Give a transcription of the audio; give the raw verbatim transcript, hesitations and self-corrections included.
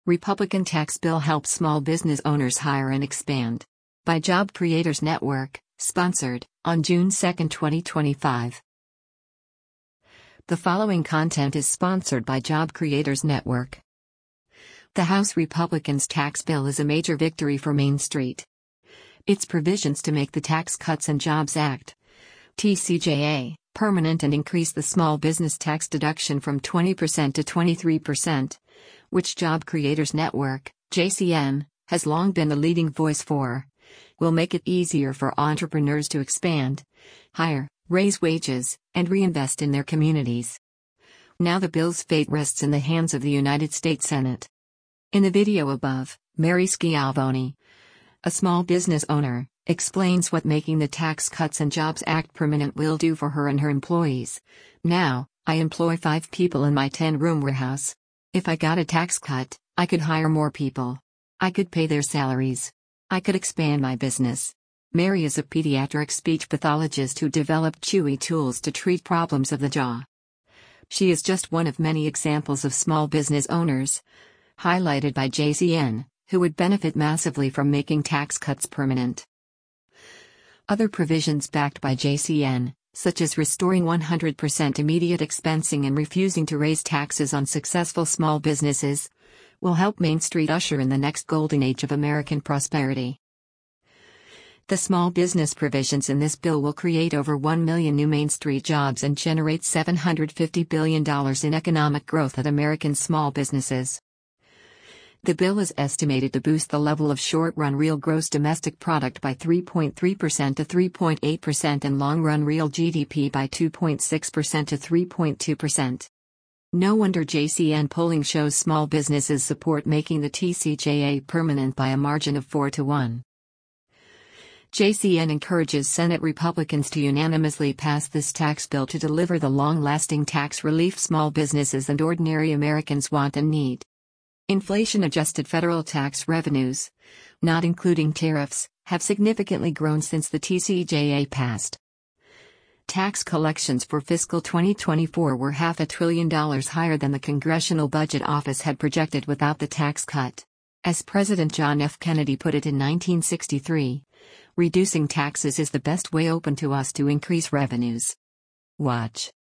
Republican tax bill helps small business owners hire and expand. By Job Creators Network, sponsored, on June second, twenty twenty-five. The following content is sponsored by Job Creators Network. The House Republicans' tax bill is a major victory for Main Street. Its provisions to make the Tax Cuts and Jobs Act, T C J A, permanent and increase the small business tax deduction from twenty percent to twenty-three percent, which Job Creators Network, J C N, has long been the leading voice for, will make it easier for entrepreneurs to expand, hire, raise wages, and reinvest in their communities. Now the bill's fate rests in the hands of the United States Senate. In the video above, Mary Schiavone, a small business owner, explains what making the Tax Cuts and Jobs Act permanent will do for her and her employees. Now, I employ five people in my ten-room warehouse. If I got a tax cut, I could hire more people. I could pay their salaries. I could expand my business. Mary is a pediatric speech pathologist who developed Chewy tools to treat problems of the jaw. She is just one of many examples of small business owners, highlighted by J C N, who would benefit massively from making tax cuts permanent. Other provisions backed by J C N, such as restoring one hundred percent immediate expensing and refusing to raise taxes on successful small businesses, will help Main Street usher in the next golden age of American prosperity. The small business provisions in this bill will create over one million new Main Street jobs and generate seven hundred fifty billion dollars in economic growth at American small businesses. The bill is estimated to boost the level of short-run real gross domestic product by three point three percent to three point eight percent and long-run real G D P by two point six percent to three point two percent. No wonder J C N polling shows small businesses support making the T C J A permanent by a margin of four to one. J C N encourages Senate Republicans to unanimously pass this tax bill to deliver the long-lasting tax relief small businesses and ordinary Americans want and need. Inflation-adjusted federal tax revenues, not including tariffs, have significantly grown since the T C J A passed. Tax collections for fiscal twenty twenty-four were half a trillion dollars higher than the Congressional Budget Office had projected without the tax cut. As President John F. Kennedy put it in nineteen sixty-three, reducing taxes is the best way open to us to increase revenues. Watch.